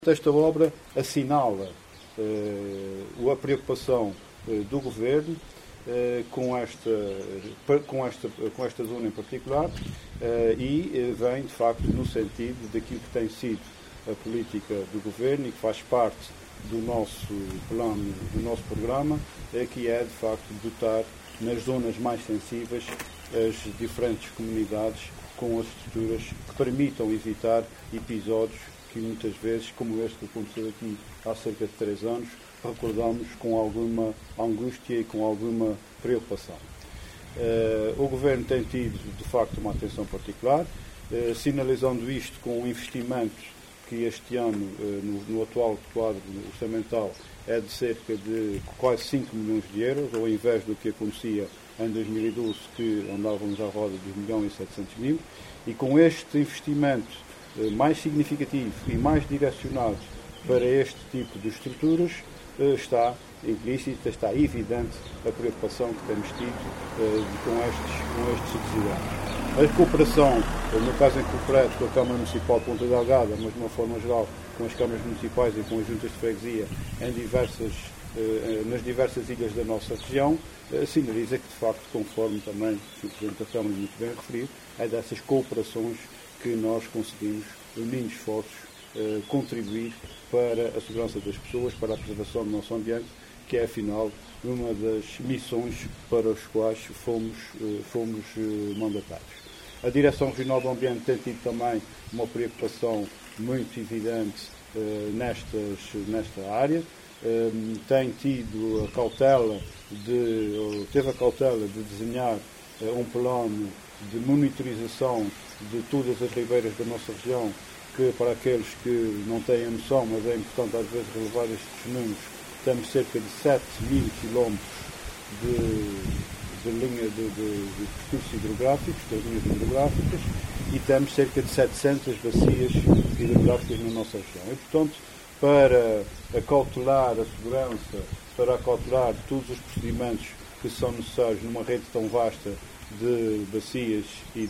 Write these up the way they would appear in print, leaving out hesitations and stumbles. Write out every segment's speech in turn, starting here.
Esta obra assinala a preocupação do Governo com esta zona em particular e vem, de facto, no sentido daquilo que tem sido a política do Governo e que faz parte do nosso plano, do nosso programa, que é, de facto, dotar nas zonas mais sensíveis as diferentes comunidades com as estruturas que permitam evitar episódios que muitas vezes, como este que aconteceu aqui há cerca de 3 anos, recordamos com alguma angústia e com alguma preocupação. O Governo tem tido, de facto, uma atenção particular, sinalizando isto com o investimento que este ano, no atual quadro orçamental, é de cerca de quase 5 milhões de euros, ao invés do que acontecia em 2012, que andávamos à roda dos 1.700.000, e com este investimento mais significativo e mais direcionado para este tipo de estruturas, está implícita, está evidente a preocupação que temos tido com estes subsidiários. A cooperação, no caso em concreto, com a Câmara Municipal de Ponta Delgada, mas de uma forma geral com as câmaras municipais e com as juntas de freguesia nas diversas ilhas da nossa região, sinaliza que, de facto, conforme também o Presidente da Câmara muito bem referido, é dessas cooperações que nós conseguimos, unindo esforços, contribuir para a segurança das pessoas, para a preservação do nosso ambiente, que é, afinal, uma das missões para as quais fomos mandatários. A Direção Regional do Ambiente tem tido também uma preocupação muito evidente nesta área, teve a cautela de desenhar um plano de monitorização de todas as ribeiras da nossa região, que para aqueles que não têm a noção, mas é importante às vezes relevar estes números, temos cerca de 7.000 quilómetros de percursos hidrográficos, de linhas hidrográficas, e temos cerca de 700 bacias hidrográficas na nossa região. E, portanto, para acautelar a segurança, para acautelar todos os procedimentos que são necessários numa rede tão vasta de bacias e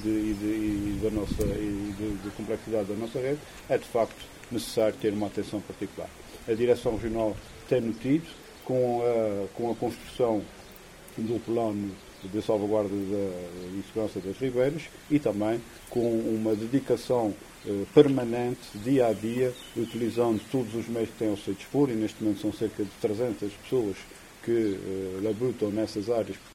de complexidade da nossa rede, é de facto necessário ter uma atenção particular. A Direção Regional tem tido, com a construção do plano de salvaguarda e segurança das ribeiras e também com uma dedicação permanente, dia a dia, utilizando todos os meios que têm ao seu dispor, e neste momento são cerca de 300 pessoas que labutam nessas áreas.